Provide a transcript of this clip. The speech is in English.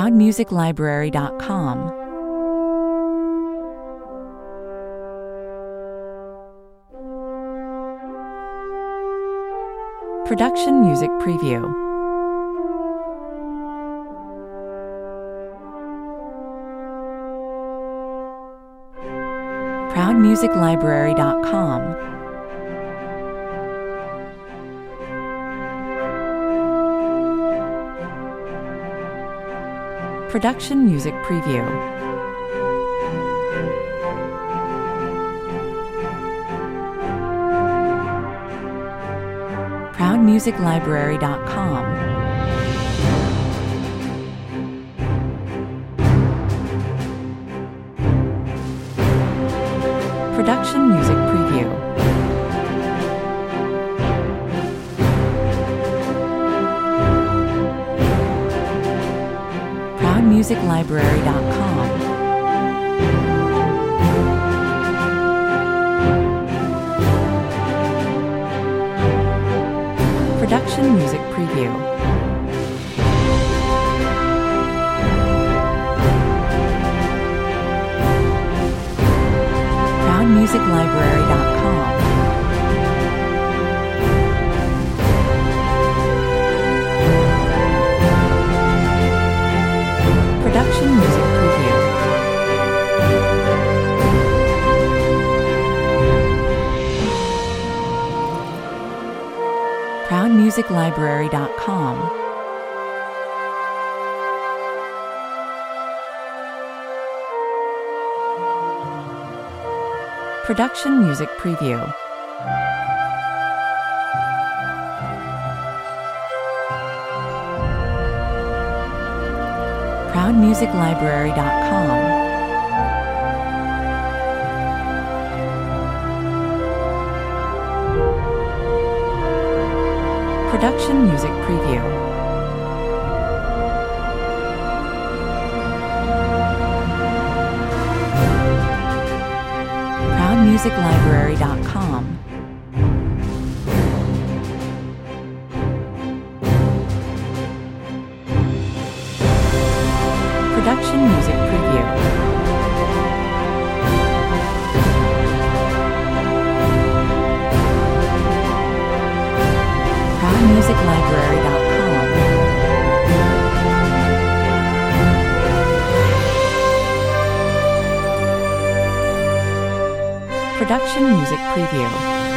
ProudMusicLibrary.com. Production Music Preview. ProudMusicLibrary.com. Production Music Preview. ProudMusicLibrary.com. Production Music Preview. ProudMusicLibrary.com. Production Music Preview. ProudMusicLibrary.com. Production Music Preview. ProudMusicLibrary.com. Production Music Preview. ProudMusicLibrary.com. Production Music Preview. ProudMusicLibrary.com. Production Music Preview. ProudMusicLibrary.com. Production Music Preview.